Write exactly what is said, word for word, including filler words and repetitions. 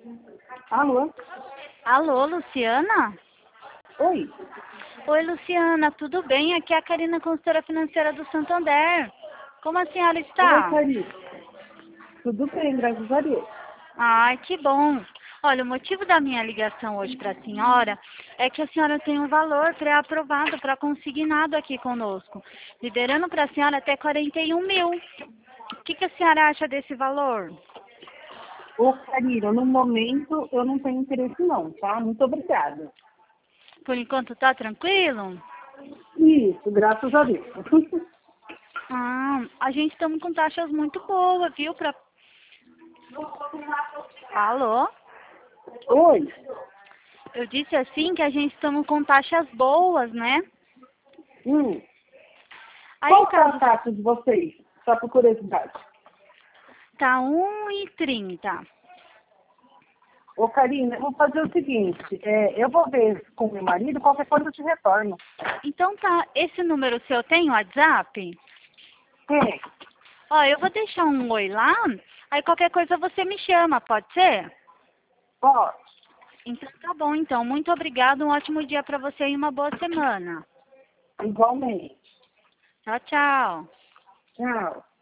Alô? Alô, Luciana? Oi. Oi, Luciana, tudo bem? Aqui é a Karina, consultora financeira do Santander. Como a senhora Oi, está? Karina. Tudo bem, graças a Deus. Ai, que bom. Olha, o motivo da minha ligação hoje para a senhora é que a senhora tem um valor pré-aprovado para consignado aqui conosco, liberando para a senhora até quarenta e um mil. O que, que a senhora acha desse valor? Ô, Karina, no momento eu não tenho interesse não, tá? Muito obrigada. Por enquanto tá tranquilo? Isso, graças a Deus. Ah, a gente estamos com taxas muito boas, viu? Pra... Alô? Oi. Eu disse assim que a gente estamos com taxas boas, né? Hum. Aí, Qual que é a caso taxa de vocês? Só por curiosidade. tá um e trinta. Ô, Karina, eu vou fazer o seguinte. É, eu vou ver com meu marido, qualquer coisa eu te retorno. Então tá, esse número seu tem WhatsApp? Tem. Ó, eu vou deixar um oi lá, aí qualquer coisa você me chama, pode ser? Pode. Então tá bom, então. Muito obrigada, um ótimo dia pra você e uma boa semana. Igualmente. Tchau, tchau. Tchau.